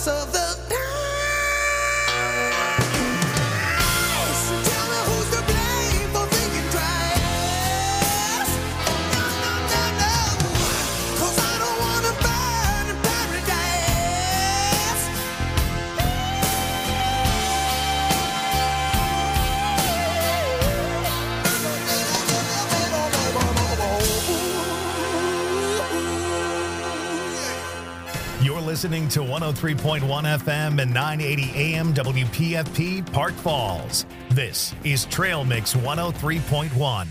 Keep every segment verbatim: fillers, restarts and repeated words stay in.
most of the time. Tell me who's to blame for thinking twice. No, no, no, no. 'Cause I don't wanna burn in paradise. You're listening to one oh three point one F M and nine eighty A M W P F P Park Falls. This is Trail Mix one oh three point one.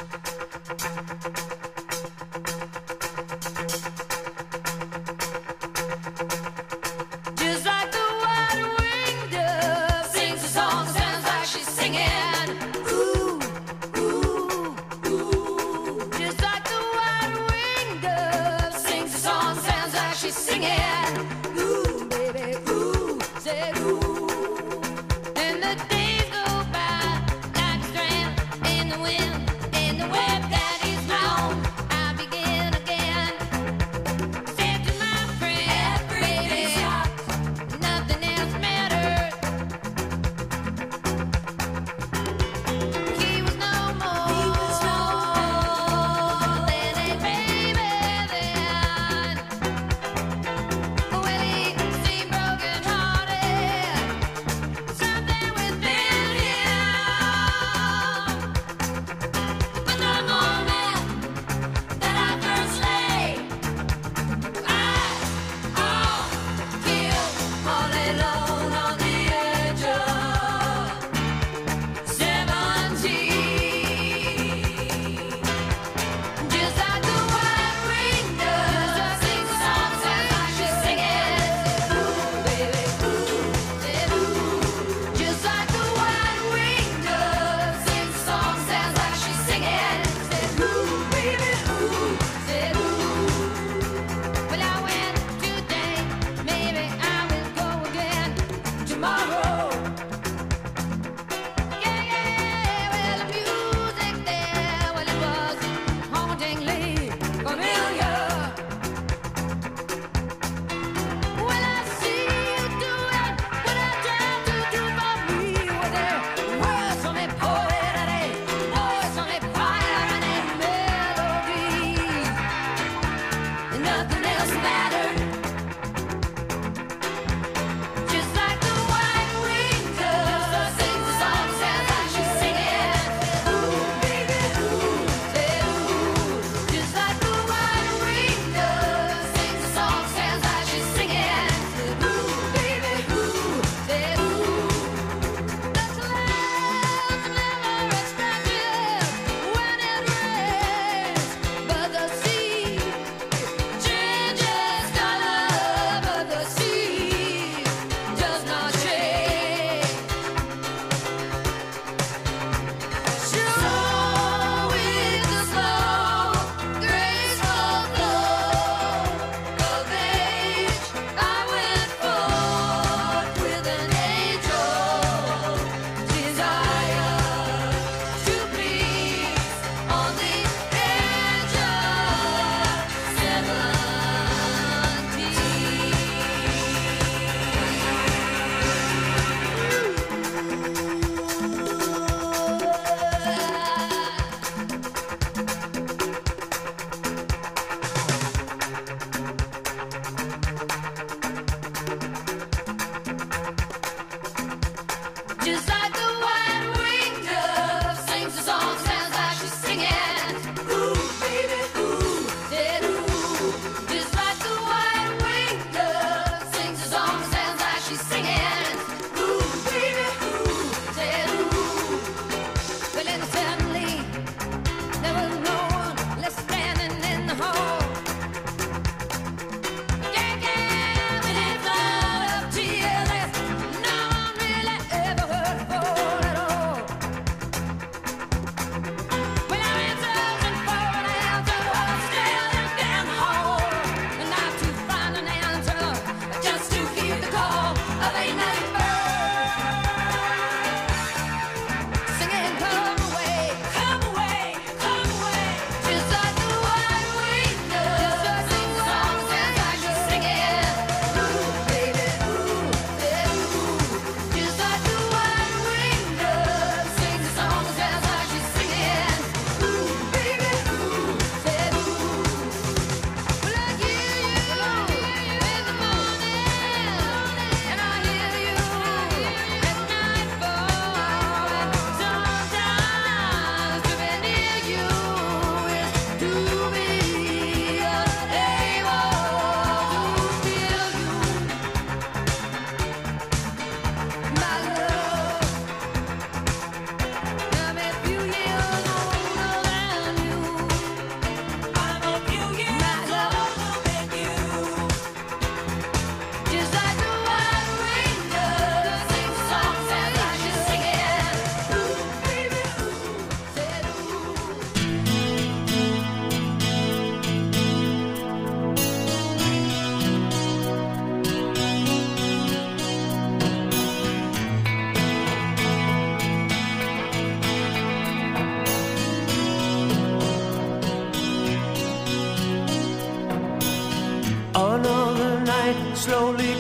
Just like the wide-winged dove sings a song, sounds like she's singing. Ooh, ooh, ooh. Just like the wide-winged dove sings a song, sounds like she's singing. Ooh, baby, ooh, say ooh. And the days go by like a strand in the wind.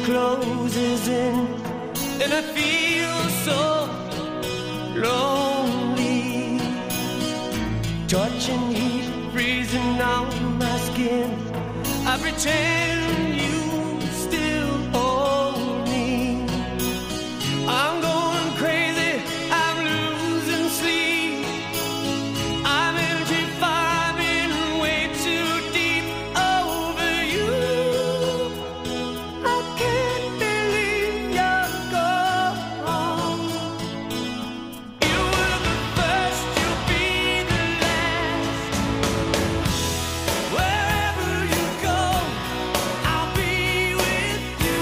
closes in, and I feel so lonely. Touching heat, freezing on my skin. I pretend you still hold me. I'm going crazy, I'm losing sleep. I'm in too far, I'm in way too deep over you. I can't believe you're gone. You were the first, you'll be the last. Wherever you go, I'll be with you.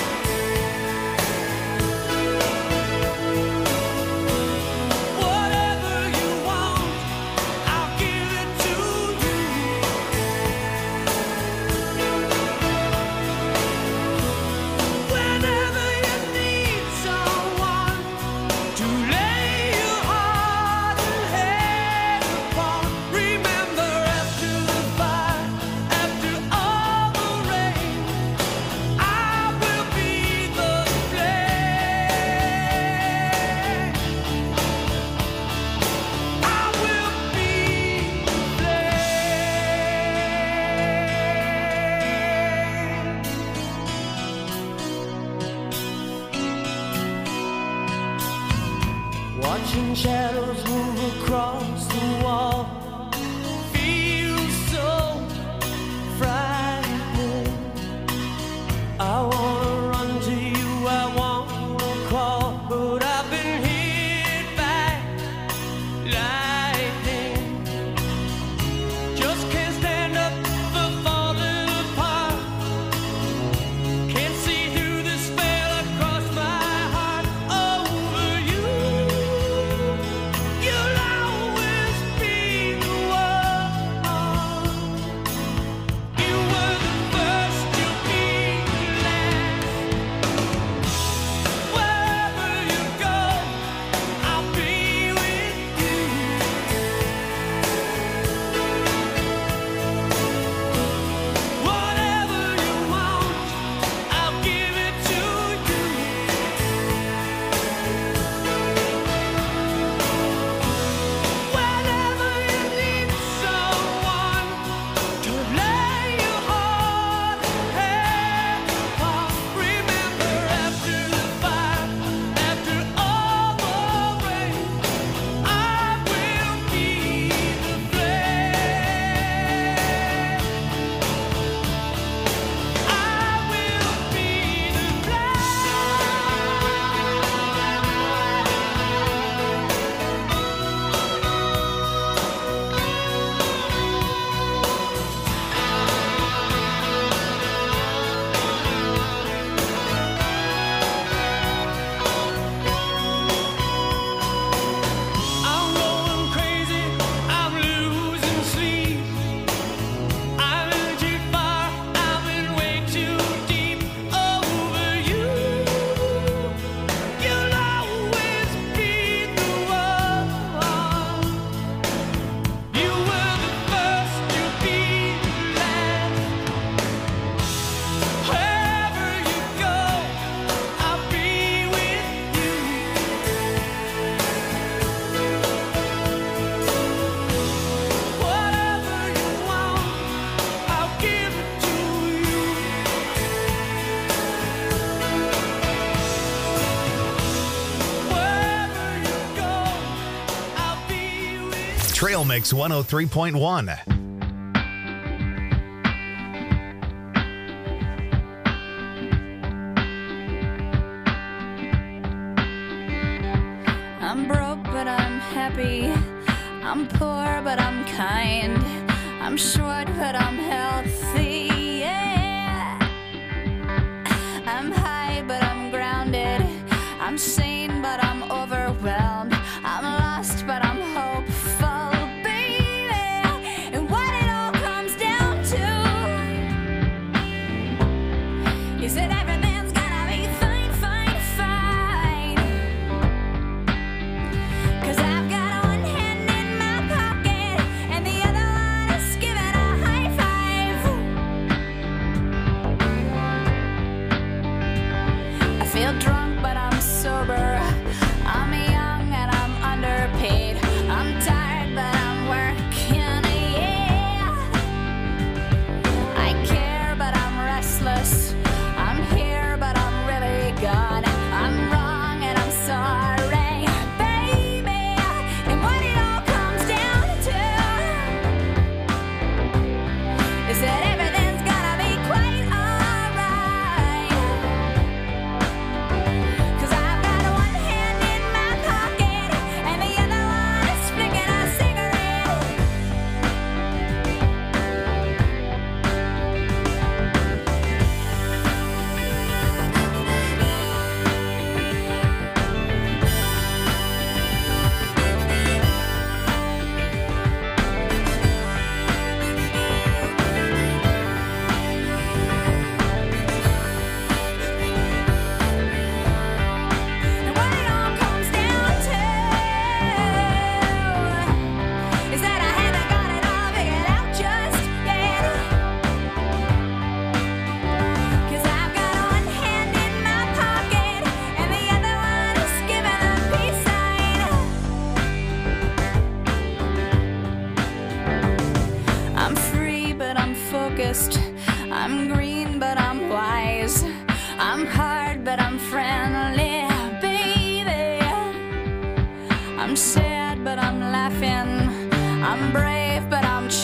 Whatever you want, I'll give it to you. Whenever you need someone to lay your heart and head upon, remember after the fire, after all the rain, I will be the flame. I will be the flame. Watching shadows move across the wall feels so frightening. I wanna run to you, I wanna crawl, but I've been hit by lightning. Just can't stand up for falling apart. Can't see through the spell across my heart over you. You'll always be the one. You were the first, you'll be the last. Wherever you go, I'll be with you. Whatever you want, I'll give it to you. Whenever you need someone to lay your heart and head upon, remember after the fire, after all the rain, I will be the flame. I will be the I'm going crazy, I'm losing sleep. I'm in too far, I'm in way too deep over you. You'll always be the one. You were the first, you'll be the last. Wherever you go, I'll be with you. Whatever you want, I'll give it to you. Wherever you go, I'll be with you. Trail Mix one oh three point one. I'm broke, but I'm happy. I'm poor, but I'm kind. I'm short, but I'm healthy. Yeah. I'm high, but I'm grounded. I'm sane, but I'm overwhelmed. I'm lost, but I'm hopeful, baby. And what it all comes down to is that everything's gonna be fine, fine, fine. 'Cause I've got one hand in my pocket and the other one is giving a high five.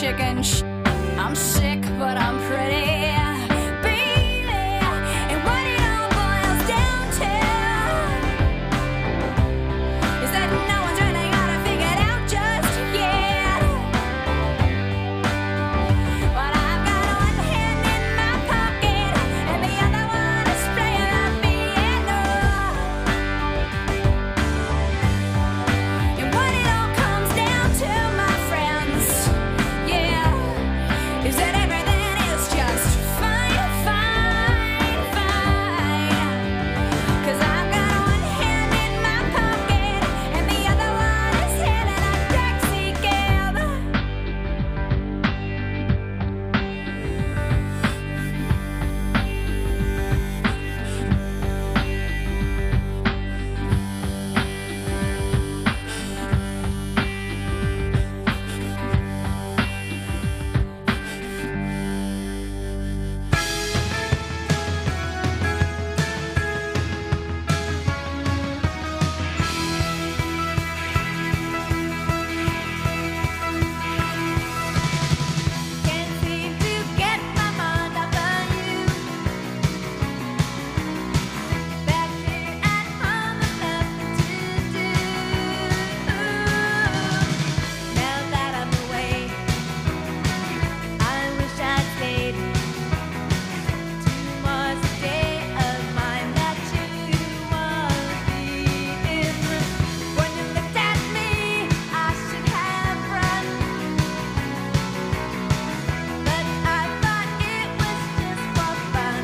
chicken sh- I'm sick, but I'm pretty. Baby, and what it all boils down to is that no one's really got it figured out just yet. But I've got one hand in my pocket and the other one is playing the piano. And what it all comes down to, my friends, yeah, is that everything is just fine, fine, fine. 'Cause I've got one hand in my pocket and the other one is hailing a taxi cab. Can't seem to get my mind off of you. Back here at home, I've nothing to do. Now that I'm away, I wish I'd stayed. Tomorrow's a day of mine that you won't be in. When you looked at me, I should have run. But I thought it was just for fun.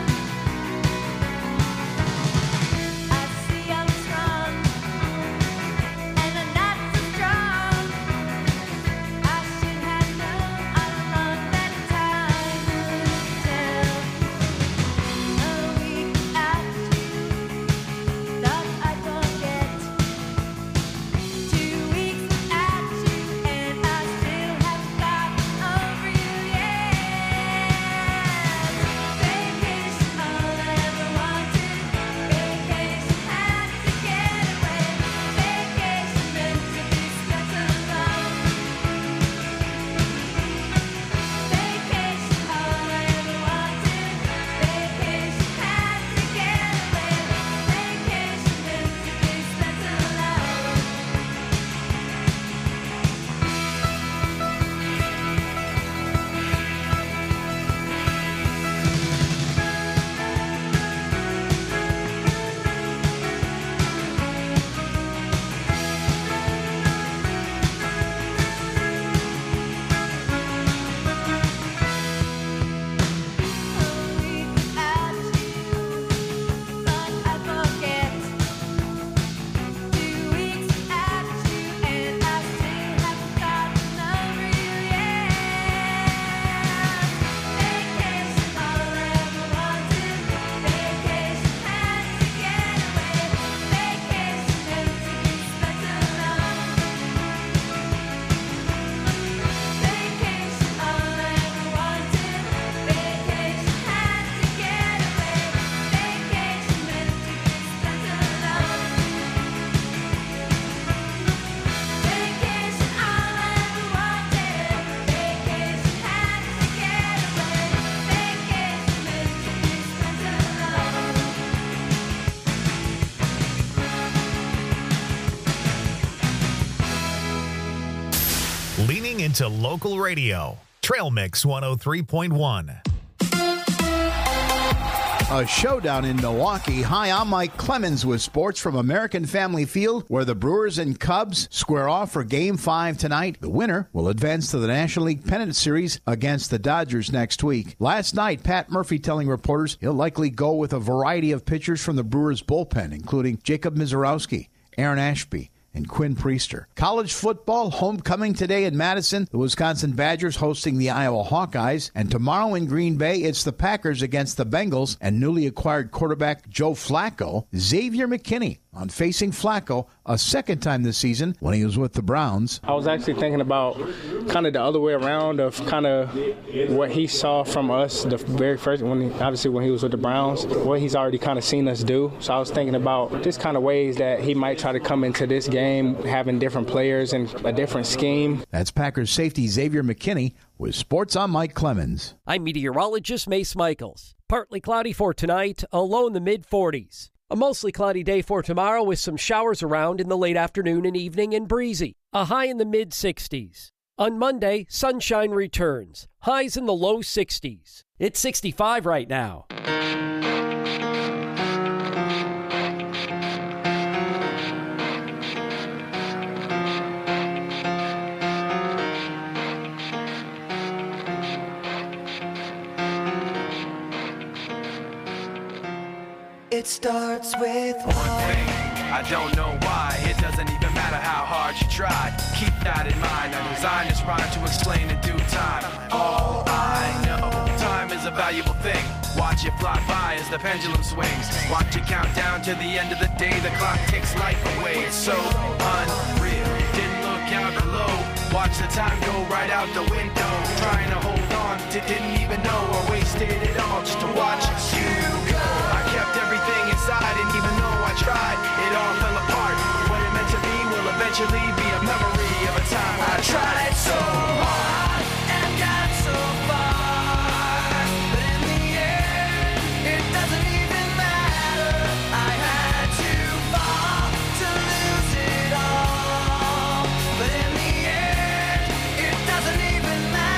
I see I'm strong, and I'm not so strong. I should have known all along that time would tell. A week without you, thought I'd forget. Two weeks without you, and I still haven't gotten over you yet. Vacation, all I ever wanted. Vacation, had to get away. Vacation, meant to be spent alone. Vacation, all I ever wanted. Vacation, had to get away. Vacation, meant to be spent alone. A week without you, thought I'd forget. Two weeks without you, and I still haven't gotten over you yet. Vacation, all I ever wanted. Vacation, had to get away. Vacation, meant to be spent alone. Vacation, all I ever wanted. Vacation, had to get away. Vacation, meant to be spent alone. Vacation, all I ever wanted. Vacation, had to get away. Vacation, meant to be spent alone. Leaning into local radio. Trail Mix one oh three point one. A showdown in Milwaukee. Hi, I'm Mike Clemens with sports from American Family Field, where the Brewers and Cubs square off for Game five tonight. The winner will advance to the National League Pennant Series against the Dodgers next week. Last night, Pat Murphy telling reporters he'll likely go with a variety of pitchers from the Brewers bullpen, including Jacob Mizorowski, Aaron Ashby, and Quinn Priester. College football, homecoming today in Madison. The Wisconsin Badgers hosting the Iowa Hawkeyes. And tomorrow in Green Bay, it's the Packers against the Bengals and newly acquired quarterback Joe Flacco. Xavier McKinney on facing Flacco a second time this season when he was with the Browns. I was actually thinking about kind of the other way around of kind of what he saw from us the very first, when he, obviously when he was with the Browns, what he's already kind of seen us do. So I was thinking about just kind of ways that he might try to come into this game game, having different players and a different scheme. That's Packers safety Xavier McKinney with Sports on Mike Clemens. I'm meteorologist Mace Michaels. Partly cloudy for tonight, a low in the mid forties. A mostly cloudy day for tomorrow with some showers around in the late afternoon and evening and breezy. A high in the mid sixties. On Monday, sunshine returns. Highs in the low sixties. It's sixty-five right now. It starts with One thing, I don't know why. It doesn't even matter how hard you try. Keep that in mind. I designed this rhyme to explain in due time. All I know, time is a valuable thing. Watch it fly by as the pendulum swings. Watch it count down to the end of the day. The clock takes life away. It's so unreal. Didn't look out below. Watch the time go right out the window. Trying to hold on to didn't even know or wasted it all just to watch you go. I kept everything inside, and even though I tried, it all fell apart. What it meant to be will eventually be a memory of a time when I tried so hard and got so far. But in the end, it doesn't even matter. I had to fall to lose it all. But in the end, it doesn't even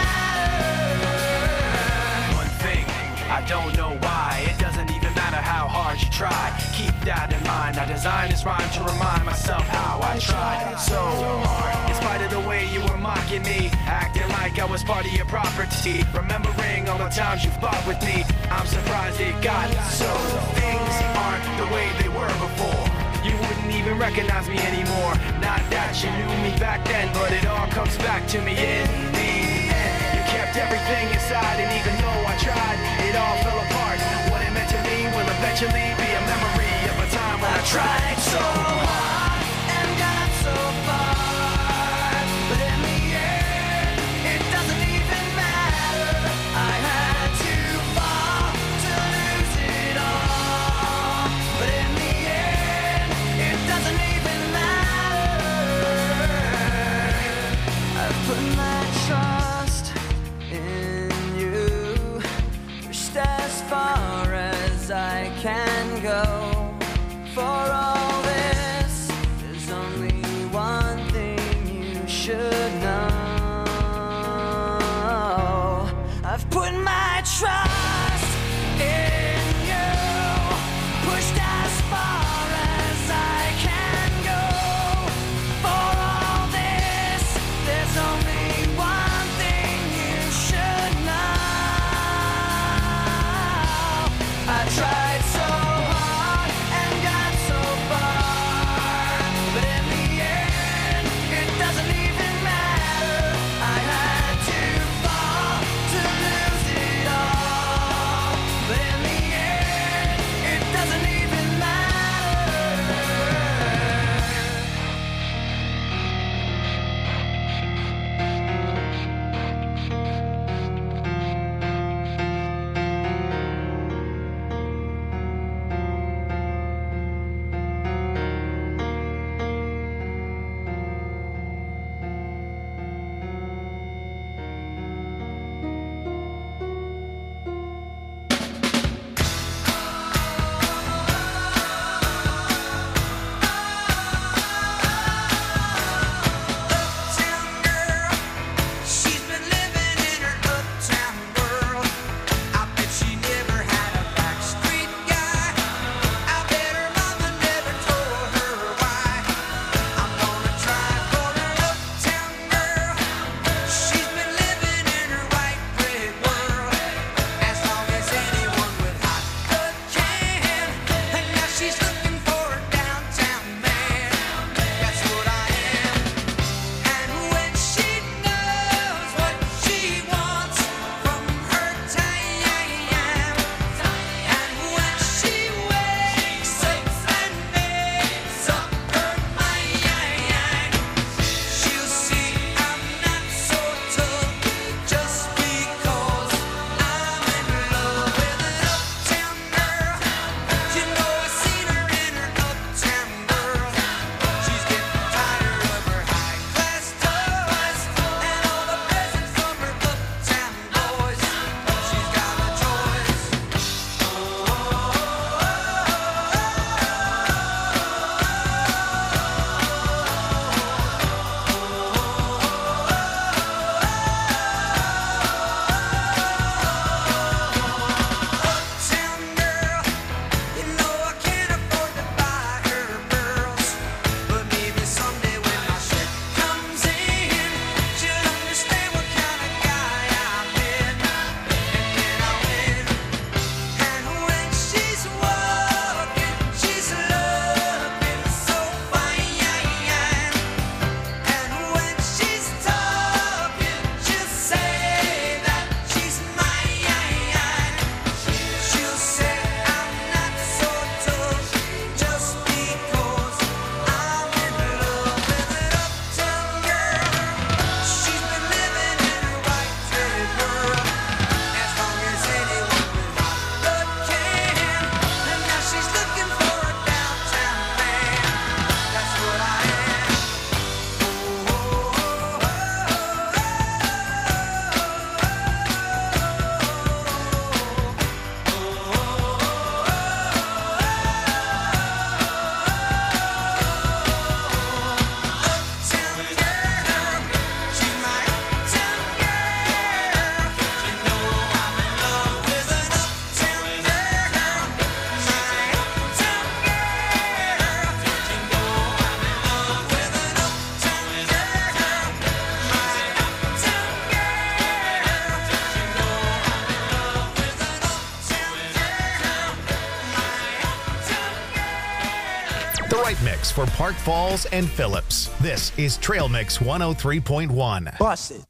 matter. One thing, I don't know why. It doesn't even matter how hard you try. Keep that in mind. I designed this rhyme to remind myself how I tried so hard. In spite of the way you were mocking me, acting like I was part of your property, remembering all the times you fought with me, I'm surprised it got so. Things aren't the way they were before. You wouldn't even recognize me anymore. Not that you knew me back then, but it all comes back to me in the end. You kept everything inside, and even though I tried, it all fell apart. What it meant to me will eventually be a memory of a time when I tried so hard and got so far. But in the end, it doesn't even matter. I had to fall to lose it all. But in the end, it doesn't even matter. I've put my trust in you, pushed as far as I can go. The right mix for Park Falls and Phillips. This is Trail Mix one oh three point one. Bust it.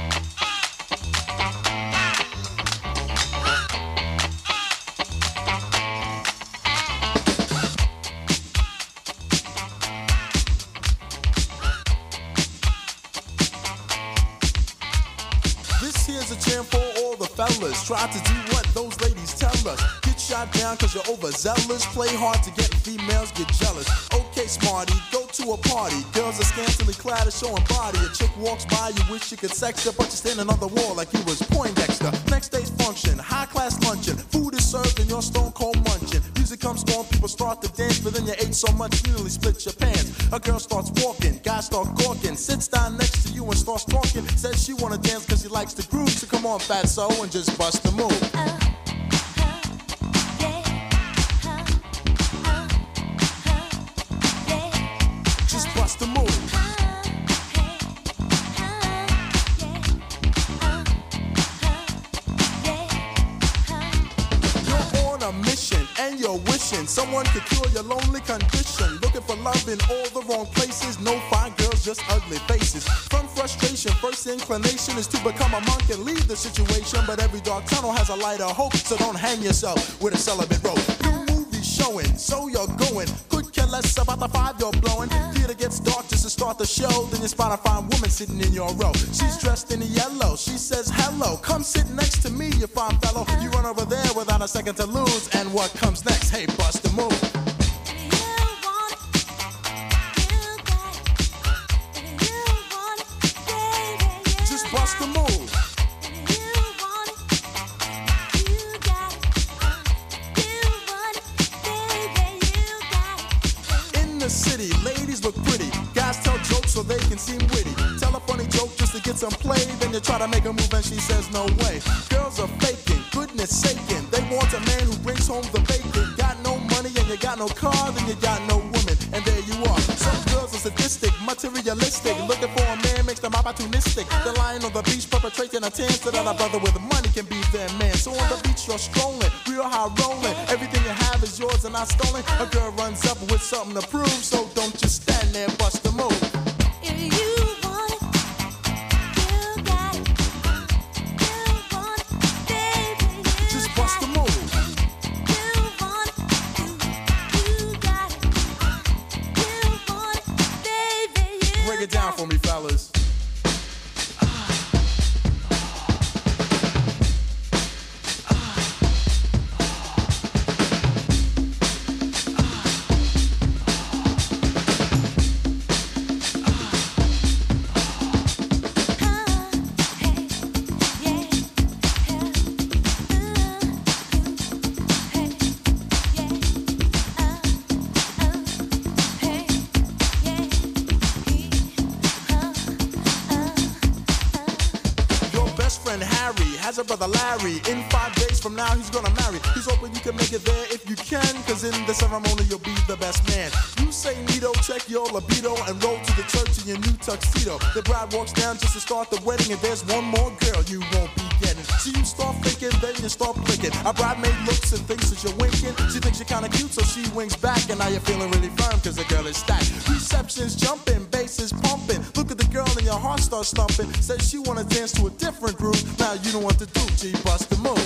This here's a chant for all the fellas. Try to do what those ladies tell us. Get shot down cause you're overzealous. Play hard to get females, get jealous. Okay, smarty, go to a party. Girls are scantily clad and showing body. A chick walks by, you wish you could sex her, but you're standing on the wall like you was Poindexter. Next day's function, high class luncheon. Food is served and you're stone cold munching. Music comes on, people start to dance, but then you ate so much you nearly split your pants. A girl starts walking, guys start gawking, sits down next to you and starts talking. Says she wanna dance cause she likes the groove, so come on fatso and just bust the move. Just bust the move. You're on a mission and you're wishing someone could cure your lonely condition. Looking for love in all the wrong places. No fine girls, just ugly faces. From frustration, first inclination is to become a monk and leave the situation. But every dark tunnel has a light of hope, so don't hang yourself with a celibate rope. New movie showing, so you're going. Could care less about the five you're blowing. Theater gets dark just to start the show. Then you spot a fine woman sitting in your row. She's dressed in yellow. She says hello. Come sit next to me, you fine fellow. You run over there without a second to lose. And what comes next? Hey, bust the move. Just bust the move. In the city, ladies look pretty. Guys tell jokes so they can seem witty. Tell a funny joke just to get some play. Then you try to make a move and she says no way. Girls are faking, goodness saking. They want a man who brings home the bacon. Got no money and you got no car, then you got no woman. And there you are. Some girls are sadistic, materialistic. Looking for a man makes them opportunistic. They're lying on the beach perpetrating a tan so that a brother with money can be their man. So on the beach you're strolling, real high rolling. Everything you have is yours and not stolen. A girl runs up with something to prove, so don't just stand there, bust the move. Just bust the move. Break it down for me, fellas. Has a brother Larry. In five days from now he's gonna marry. He's hoping you can make it there if you can, cause in the ceremony you'll be the best man. You say neato, check your libido, and roll to the church in your new tuxedo. The bride walks down just to start the wedding, and there's one more girl you won't be getting. So you start thinking, then you start blinking. A bridemaid looks and thinks that you're winking. She thinks you're kinda cute, so she winks back, and now you're feeling really firm cause the girl is stacked. Reception's jumping, bass is pumping. Look at the girl and your heart starts thumping. Says she wanna dance to a different groove. Now you know what to do, G, bust the move.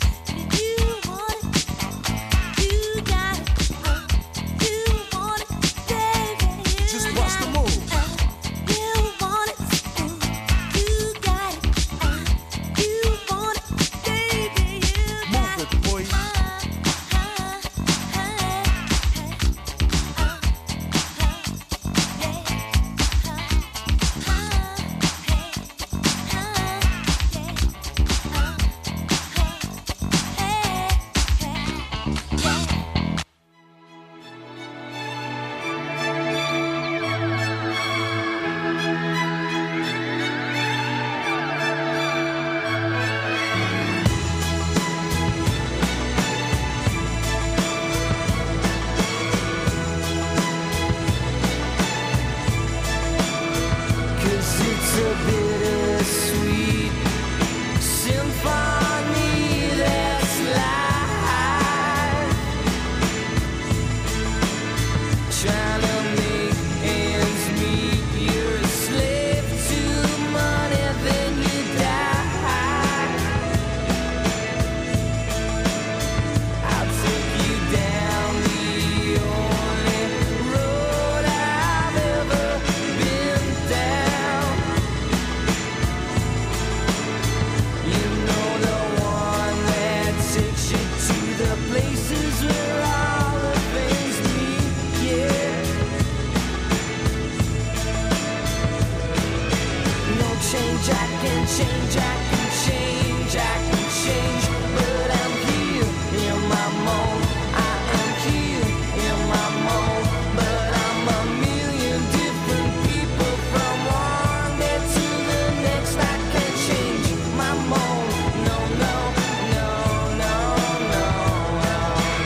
Just bust the move. Move it, boy. change, I can change, I can change, but I'm here in my mold. I am here in my mold, but I'm a million different people from one day to the next. I can't change my mold. No, no, no, no, no, no.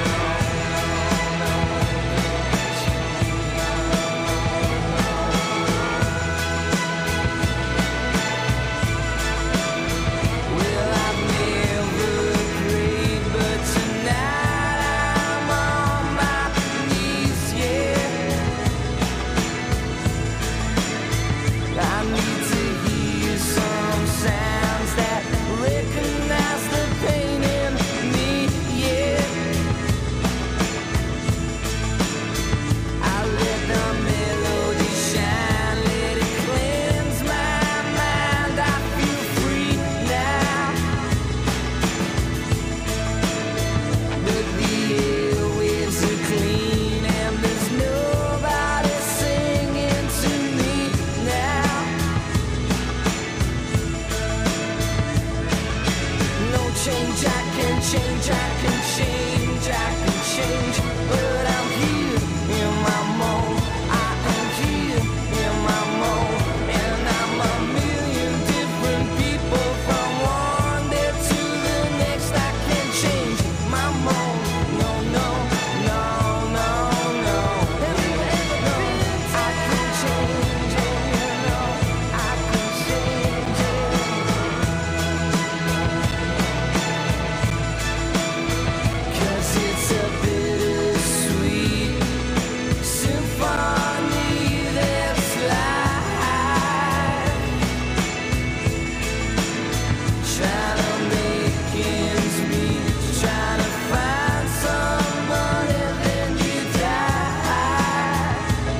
Well, I've never prayed, but tonight I'm on my knees, yeah. I need to hear some sounds that recognize the pain in me, yeah. I let the melody shine, let it cleanse my mind. I feel free now. But the airwaves are clean and there's nobody singing to me now. No change, I can change, I can change, I can change, but I'm here in my mold. I am here in my mold, and I'm a million different people from one day to the next. I can't change my mold. No, no, no, no, no. No, I can change it. No, I can change it. 'Cause it's a bittersweet symphony that's life. Trying to make ends meet, trying to find some money, then you die.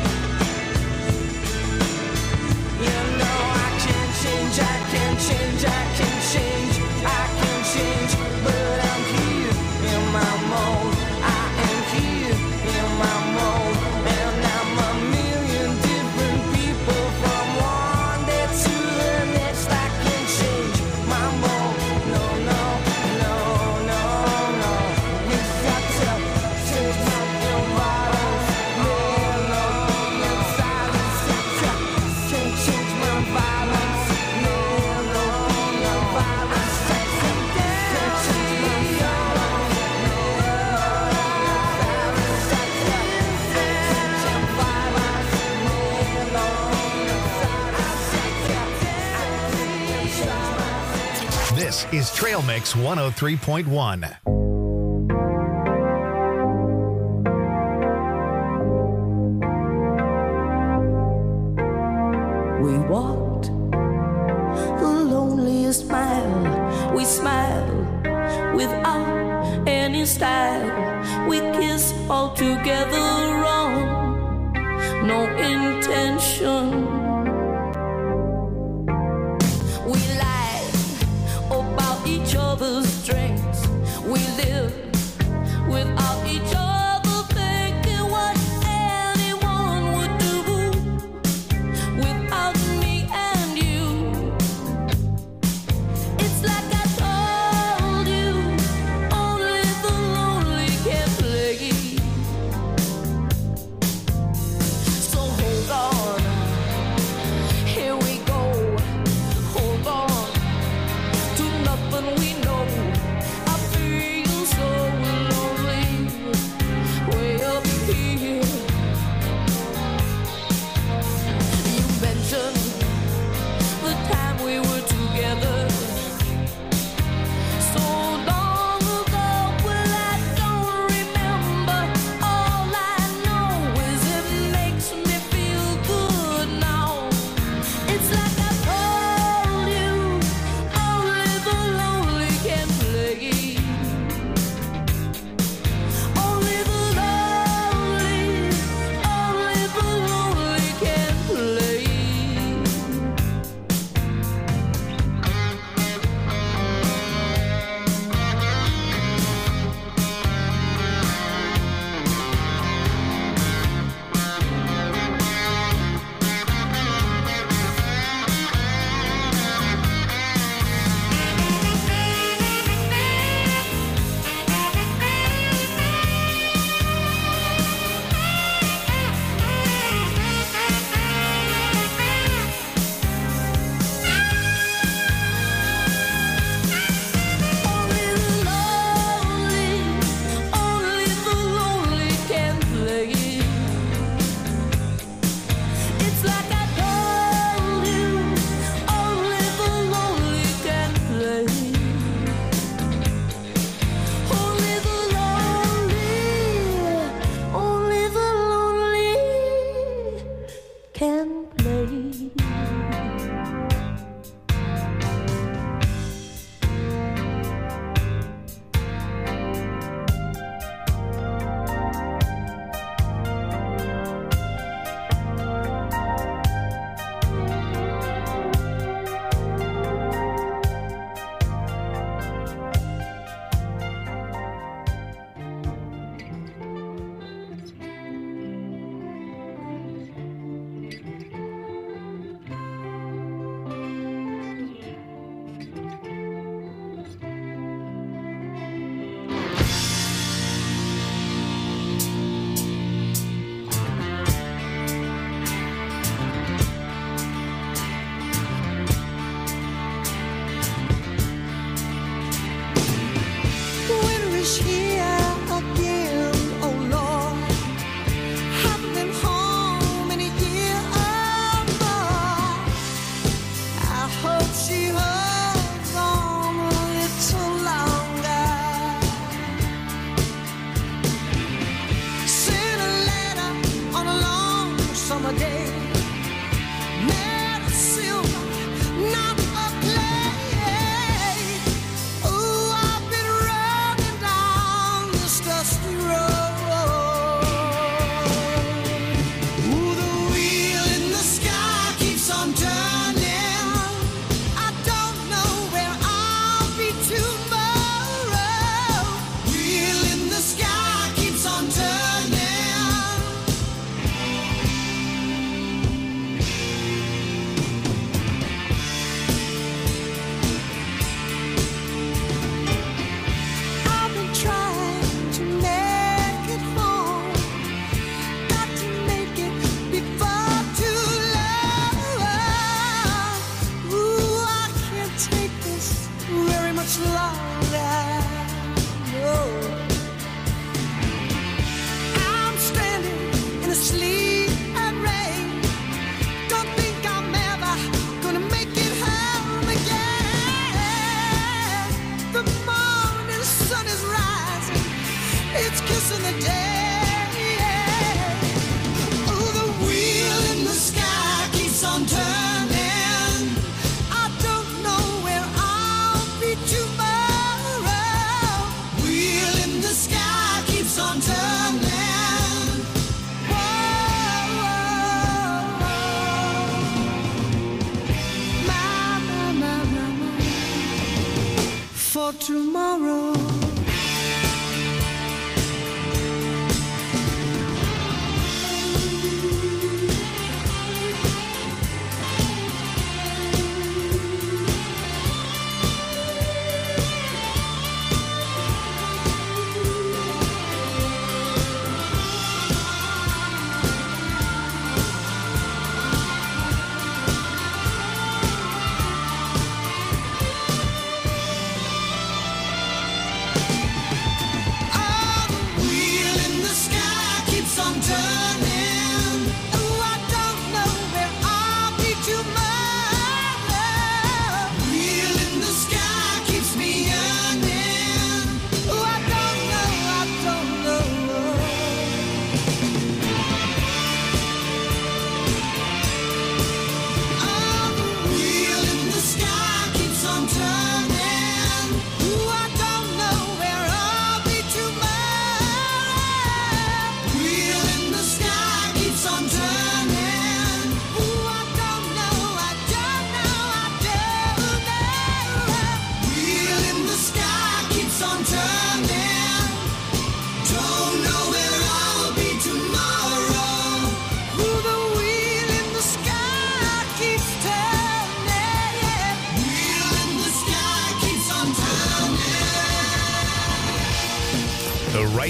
You know I can change, I can change, I can change, I can change, but I'm here in my mold. I am here in my mold, and I'm a million different people from one day to the next. I can change my mold. No, no, no, no, no. It's got to change my environment. Melody and silence. Can't change my violence. Melody and violence. Can't change my This is Trail Mix one oh three point one. We walked the loneliest mile. We smiled without any style. We kissed all together wrong. No intention. We lied about each other's strengths. We lived without each other thinking what anyone would do without me and you. It's like I told you, only the lonely can play. So hold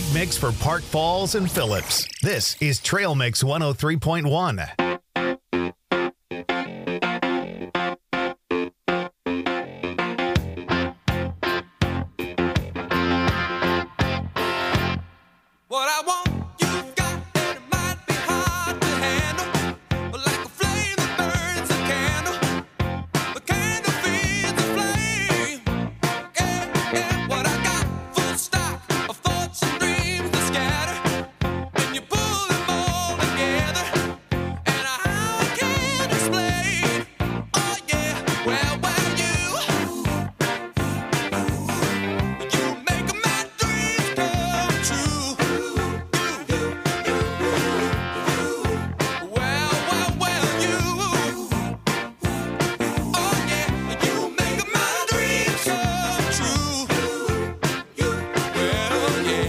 mix for Park Falls and Phillips. This is Trail Mix one oh three point one. What I want, you've got, and it might be hard to handle. But like a flame that burns a candle, the candle feeds the flame. Yeah, yeah, what I got, full stock of thoughts and dreams that scatter. When you pull them all together, and how I can't explain. Oh yeah, well, well, you, you make my dreams come true. Well, well, well, you, oh yeah, you make my dreams come true. Well, yeah,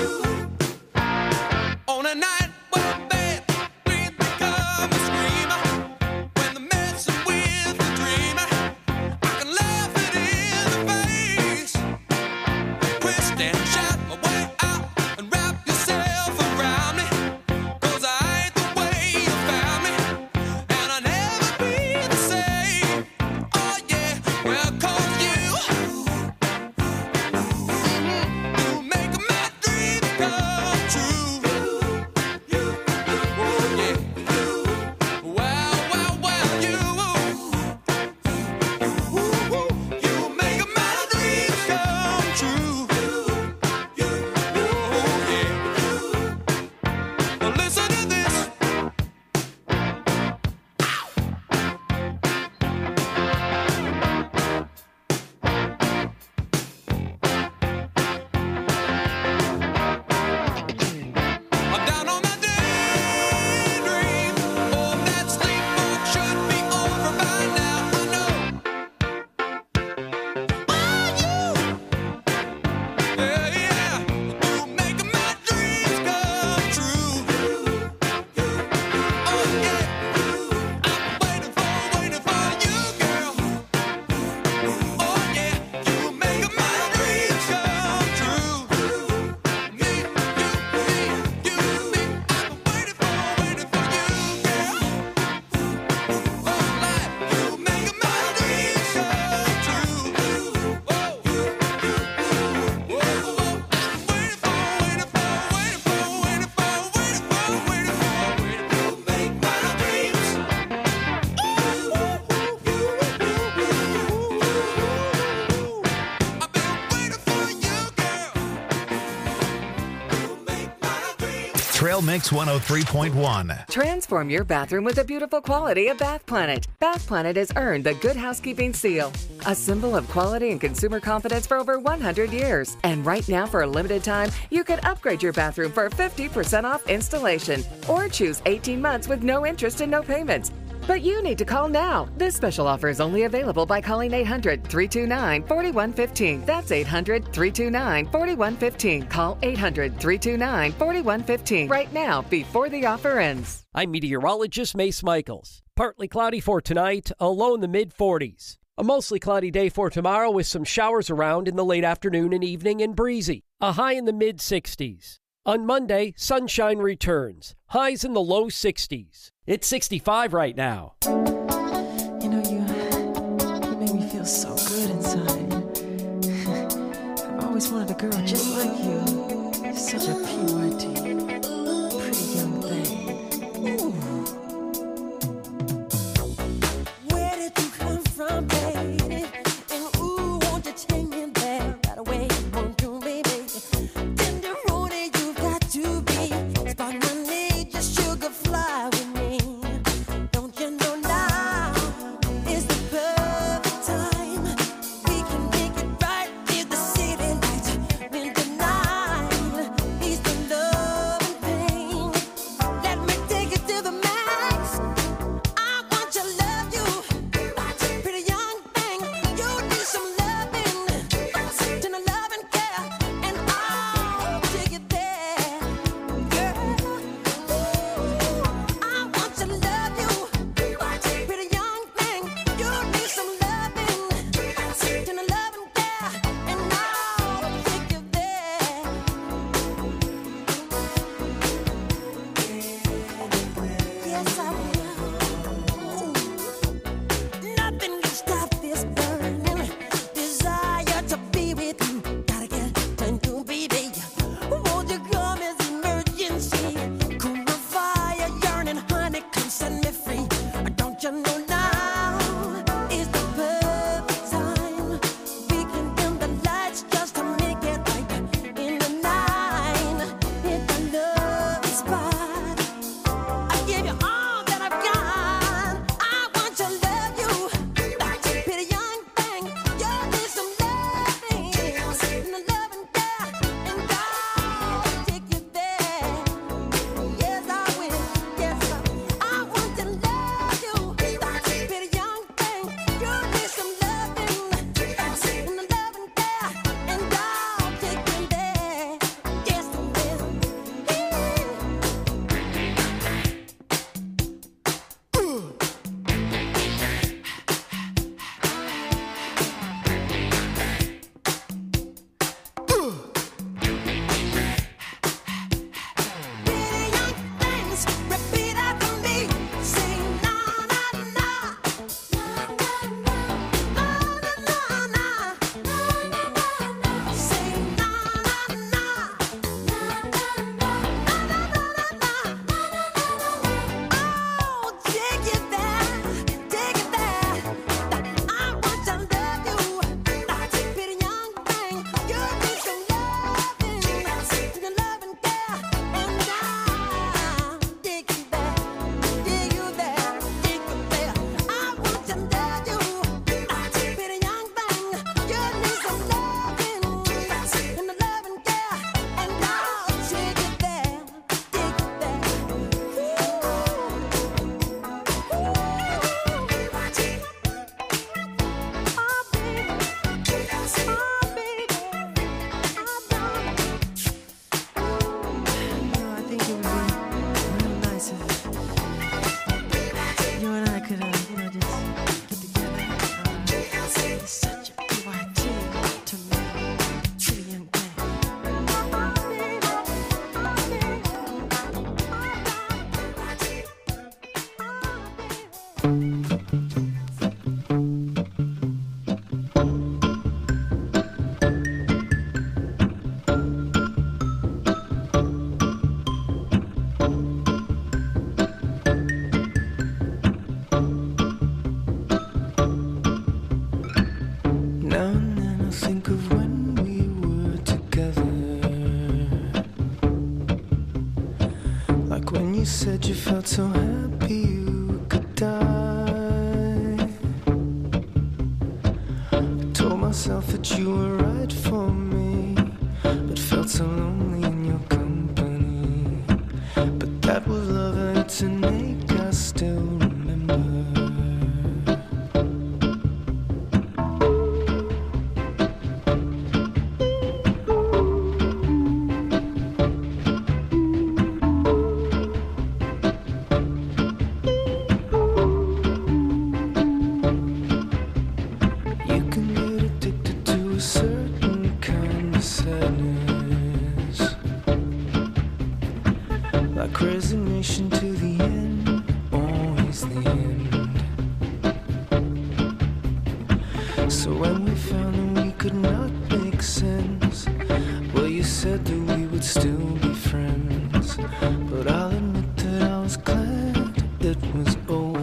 on a night when bad dreams become a screamer, when the messing with the dreamer, I can laugh it in the face, twist and shout my way out and wrap yourself around me. 'Cause I ain't the way you found me, and I'll never be the same. Oh yeah, well, 'cause you, you make my dreams come true. Oh yeah, well, well, well, you, you make my dreams come true. Oh yeah. Well, listen to this. I'm down on my daydream. Oh, that sleepwalk should be over by now. I know. Yeah, yeah. You make my dreams come true. Oh yeah. I'm waiting for, waiting for you, girl. Oh yeah. You make my dreams come true. Me, you, me, you, me. I'm waiting for, waiting for you, girl. Oh, life. You make my dreams come true. Oh, whoa, whoa. I'm waiting for, waiting for, waiting for, waiting for, waiting for, waiting for, waiting for. Make my dreams. I've been waiting for you, girl. You make my dreams. Trail Mix one oh three point one. Transform your bathroom with the beautiful quality of Bath Planet. Bath Planet has earned the Good Housekeeping Seal, a symbol of quality and consumer confidence for over one hundred years. And right now, for a limited time, you can upgrade your bathroom for fifty percent off installation or choose eighteen months with no interest and no payments. But you need to call now. This special offer is only available by calling eight hundred, three two nine, four one one five. That's eight hundred, three two nine, four one one five. Call eight hundred, three two nine, four one one five right now before the offer ends. I'm meteorologist Mace Michaels. Partly cloudy for tonight, a low in the mid forties. A mostly cloudy day for tomorrow with some showers around in the late afternoon and evening and breezy. A high in the mid sixties. On Monday, sunshine returns. Highs in the low sixties. It's sixty-five right now. You know, you, you make me feel so good inside. I've always wanted a girl just like you. Such a P Y T, pretty young thing. Ooh. Where did you come from, baby? And ooh, won't you take me there right away? Won't you, baby? Tenderoni, you've got to be. Spark my need, just sugar fly with me. Don't you know now is the perfect time? We can make it right, give the city lights. When the night is the love. felt so happy you could die. I told myself that you were right for me, but felt so lonely in your company. But that was love and it's an ache I still remember. Resignation to the end, always the end. So when we found that we could not make sense, well, you said that we would still be friends. But I'll admit that I was glad it was over.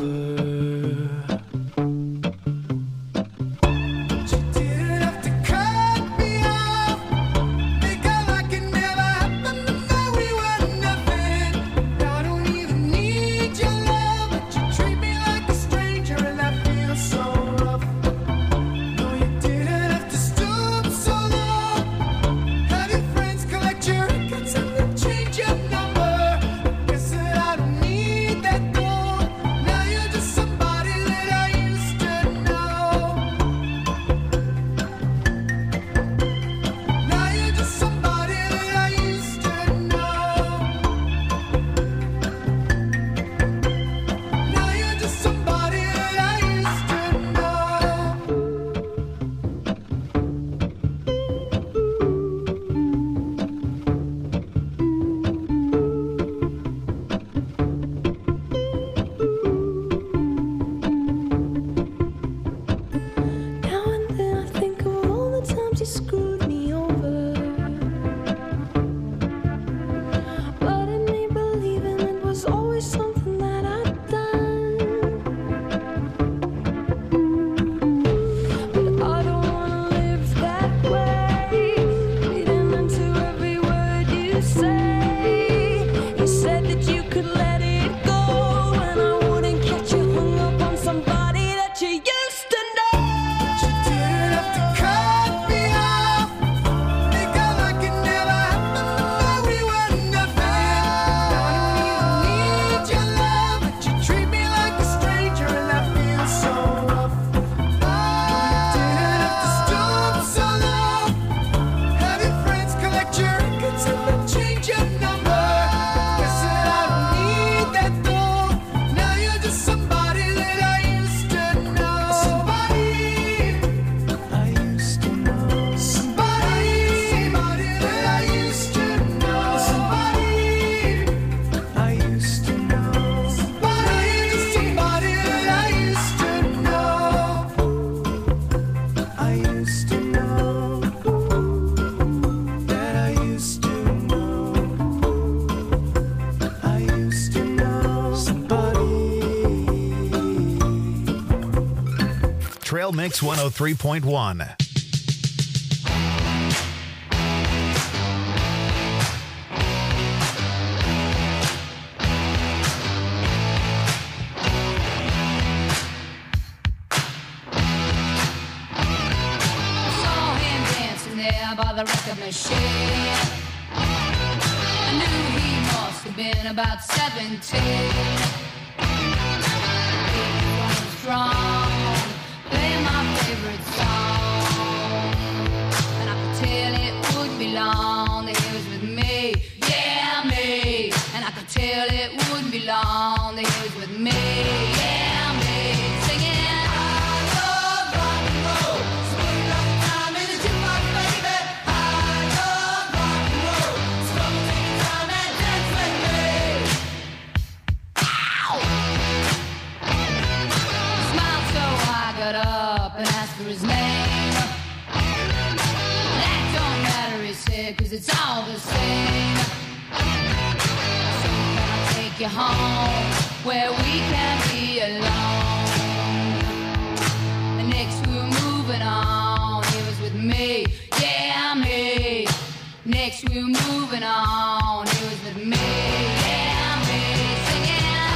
Trail Mix one oh three point one. By the record machine, I knew he must have been about seventeen. He was strong, playing my favorite song, and I could tell it wouldn't be long that he was with me, yeah me. And I could tell it wouldn't be long that he was with me, yeah me. Singing. And asked for his name. That don't matter, he said, cause it's all the same. So can I take you home where we can be alone? And next we were moving on. He was with me, yeah me. Next we were moving on. He was with me, yeah me. Singing.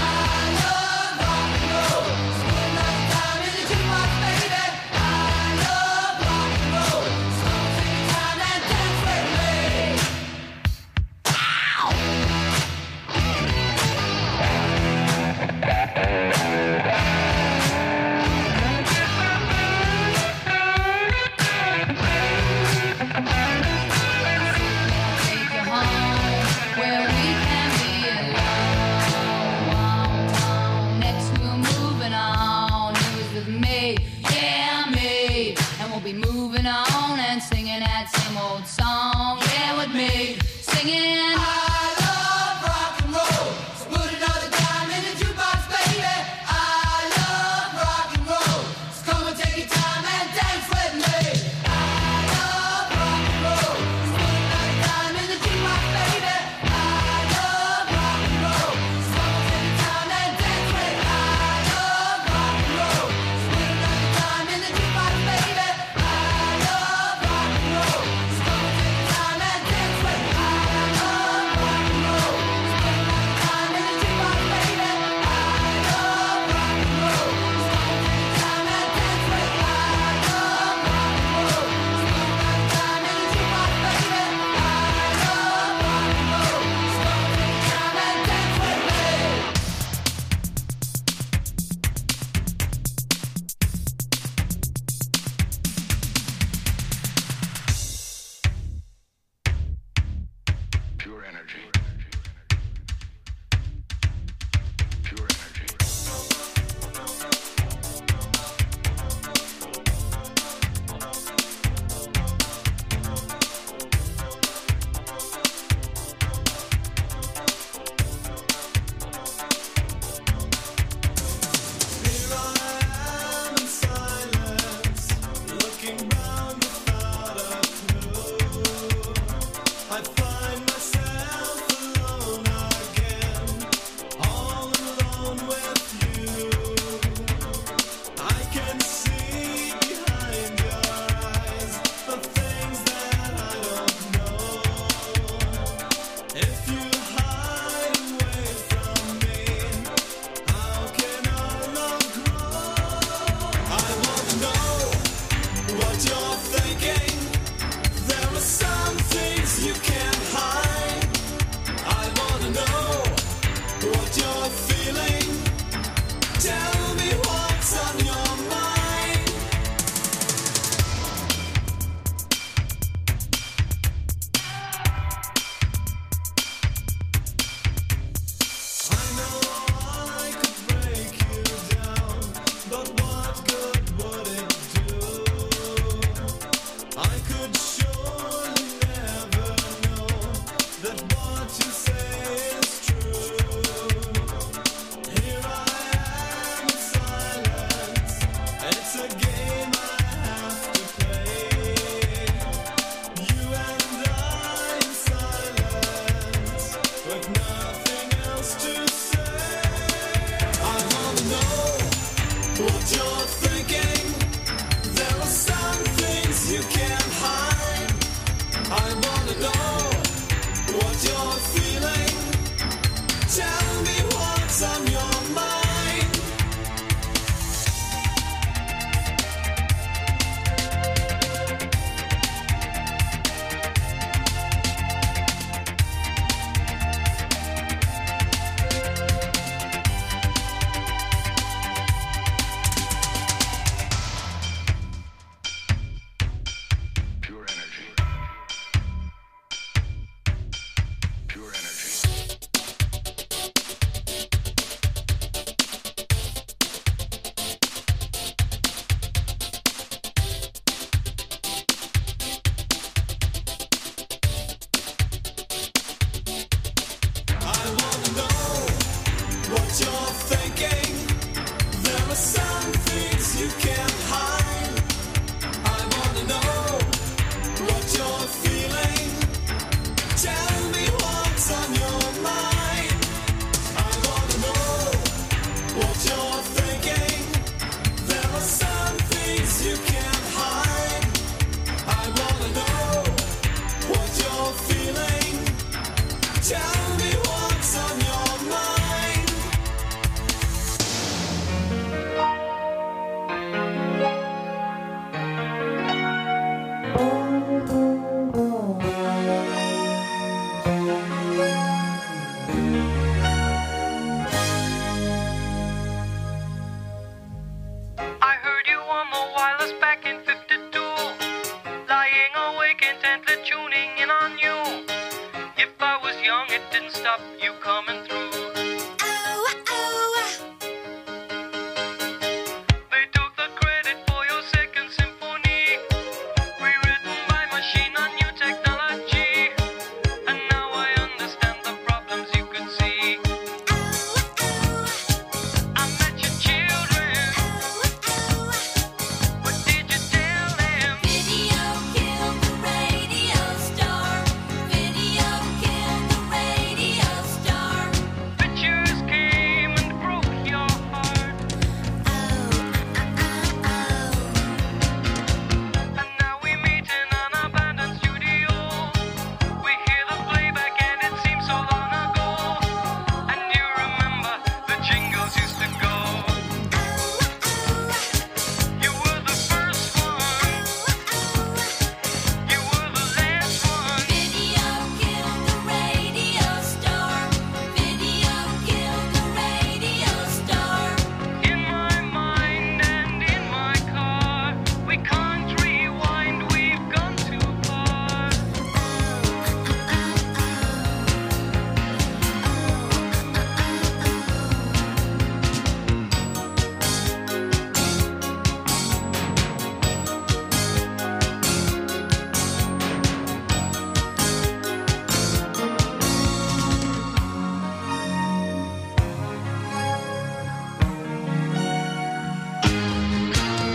up, you come and